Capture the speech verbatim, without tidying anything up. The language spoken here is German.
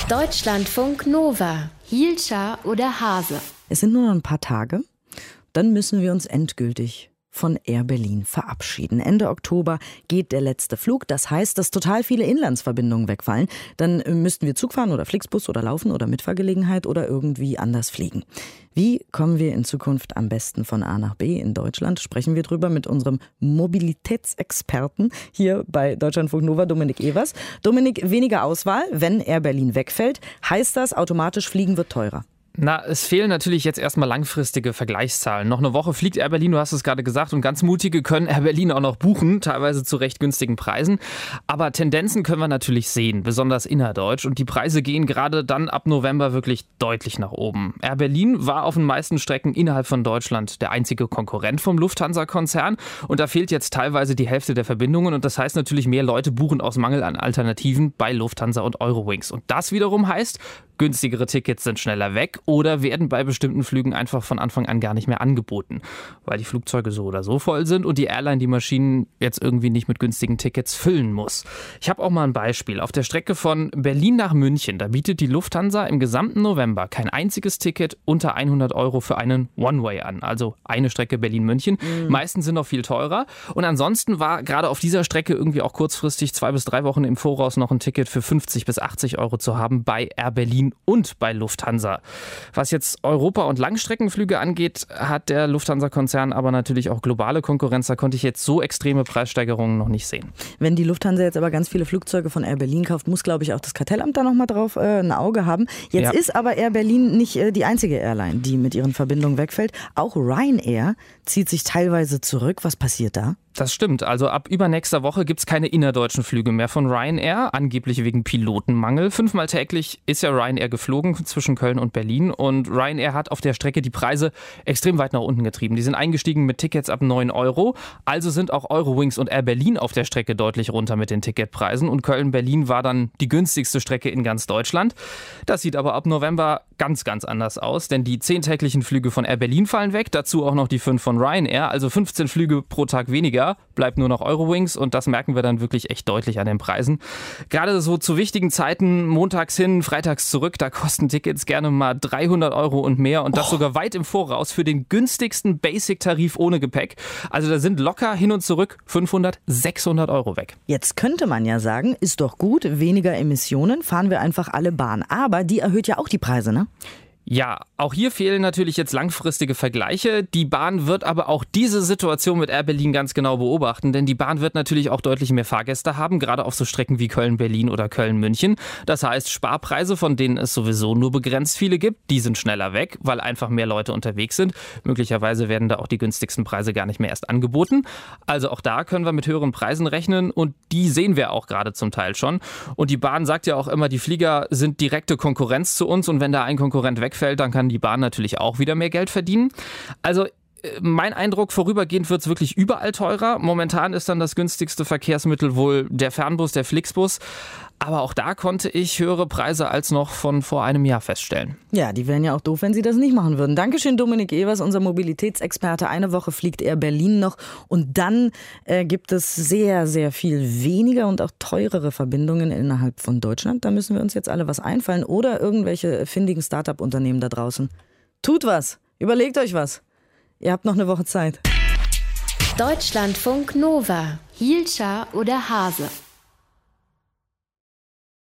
Deutschlandfunk Nova. Hielscher oder Hase? Es sind nur noch ein paar Tage, dann müssen wir uns endgültig von Air Berlin verabschieden. Ende Oktober geht der letzte Flug. Das heißt, dass total viele Inlandsverbindungen wegfallen. Dann müssten wir Zug fahren oder Flixbus oder laufen oder Mitfahrgelegenheit oder irgendwie anders fliegen. Wie kommen wir in Zukunft am besten von A nach B in Deutschland? Sprechen wir drüber mit unserem Mobilitätsexperten hier bei Deutschlandfunk Nova, Dominik Evers. Dominik, weniger Auswahl, wenn Air Berlin wegfällt, heißt das automatisch, Fliegen wird teurer? Na, es fehlen natürlich jetzt erstmal langfristige Vergleichszahlen. Noch eine Woche fliegt Air Berlin, du hast es gerade gesagt, und ganz mutige können Air Berlin auch noch buchen, teilweise zu recht günstigen Preisen. Aber Tendenzen können wir natürlich sehen, besonders innerdeutsch. Und die Preise gehen gerade dann ab November wirklich deutlich nach oben. Air Berlin war auf den meisten Strecken innerhalb von Deutschland der einzige Konkurrent vom Lufthansa-Konzern. Und da fehlt jetzt teilweise die Hälfte der Verbindungen. Und das heißt natürlich, mehr Leute buchen aus Mangel an Alternativen bei Lufthansa und Eurowings. Und das wiederum heißt, günstigere Tickets sind schneller weg oder werden bei bestimmten Flügen einfach von Anfang an gar nicht mehr angeboten, weil die Flugzeuge so oder so voll sind und die Airline die Maschinen jetzt irgendwie nicht mit günstigen Tickets füllen muss. Ich habe auch mal ein Beispiel. Auf der Strecke von Berlin nach München, da bietet die Lufthansa im gesamten November kein einziges Ticket unter hundert Euro für einen One-Way an, also eine Strecke Berlin-München. Mhm. Meistens sind noch viel teurer. Und ansonsten war gerade auf dieser Strecke irgendwie auch kurzfristig zwei bis drei Wochen im Voraus noch ein Ticket für fünfzig bis achtzig Euro zu haben bei Air Berlin und bei Lufthansa. Was jetzt Europa- und Langstreckenflüge angeht, hat der Lufthansa-Konzern aber natürlich auch globale Konkurrenz. Da konnte ich jetzt so extreme Preissteigerungen noch nicht sehen. Wenn die Lufthansa jetzt aber ganz viele Flugzeuge von Air Berlin kauft, muss, glaube ich, auch das Kartellamt da nochmal drauf äh, ein Auge haben. Jetzt ja. ist aber Air Berlin nicht äh, die einzige Airline, die mit ihren Verbindungen wegfällt. Auch Ryanair zieht sich teilweise zurück. Was passiert da? Das stimmt. Also ab übernächster Woche gibt es keine innerdeutschen Flüge mehr von Ryanair, angeblich wegen Pilotenmangel. Fünfmal täglich ist ja Ryanair geflogen zwischen Köln und Berlin und Ryanair hat auf der Strecke die Preise extrem weit nach unten getrieben. Die sind eingestiegen mit Tickets ab neun Euro, also sind auch Eurowings und Air Berlin auf der Strecke deutlich runter mit den Ticketpreisen und Köln-Berlin war dann die günstigste Strecke in ganz Deutschland. Das sieht aber ab November ganz, ganz anders aus, denn die zehn täglichen Flüge von Air Berlin fallen weg, dazu auch noch die fünf von Ryanair, also fünfzehn Flüge pro Tag weniger. Bleibt nur noch Eurowings und das merken wir dann wirklich echt deutlich an den Preisen. Gerade so zu wichtigen Zeiten, montags hin, freitags zurück, da kosten Tickets gerne mal dreihundert Euro und mehr und das oh. sogar weit im Voraus für den günstigsten Basic-Tarif ohne Gepäck. Also da sind locker hin und zurück fünfhundert, sechshundert Euro weg. Jetzt könnte man ja sagen, ist doch gut, weniger Emissionen, fahren wir einfach alle Bahn. Aber die erhöht ja auch die Preise, ne? Ja, auch hier fehlen natürlich jetzt langfristige Vergleiche. Die Bahn wird aber auch diese Situation mit Air Berlin ganz genau beobachten, denn die Bahn wird natürlich auch deutlich mehr Fahrgäste haben, gerade auf so Strecken wie Köln-Berlin oder Köln-München. Das heißt, Sparpreise, von denen es sowieso nur begrenzt viele gibt, die sind schneller weg, weil einfach mehr Leute unterwegs sind. Möglicherweise werden da auch die günstigsten Preise gar nicht mehr erst angeboten. Also auch da können wir mit höheren Preisen rechnen und die sehen wir auch gerade zum Teil schon. Und die Bahn sagt ja auch immer, die Flieger sind direkte Konkurrenz zu uns und wenn da ein Konkurrent wegfällt, dann kann die Bahn natürlich auch wieder mehr Geld verdienen. Also mein Eindruck, vorübergehend wird es wirklich überall teurer. Momentan ist dann das günstigste Verkehrsmittel wohl der Fernbus, der Flixbus. Aber auch da konnte ich höhere Preise als noch von vor einem Jahr feststellen. Ja, die wären ja auch doof, wenn sie das nicht machen würden. Dankeschön, Dominik Evers, unser Mobilitätsexperte. Eine Woche fliegt Air Berlin noch und dann äh, gibt es sehr, sehr viel weniger und auch teurere Verbindungen innerhalb von Deutschland. Da müssen wir uns jetzt alle was einfallen oder irgendwelche findigen Start-up-Unternehmen da draußen. Tut was, überlegt euch was. Ihr habt noch eine Woche Zeit. Deutschlandfunk Nova. Hielscher oder Hase?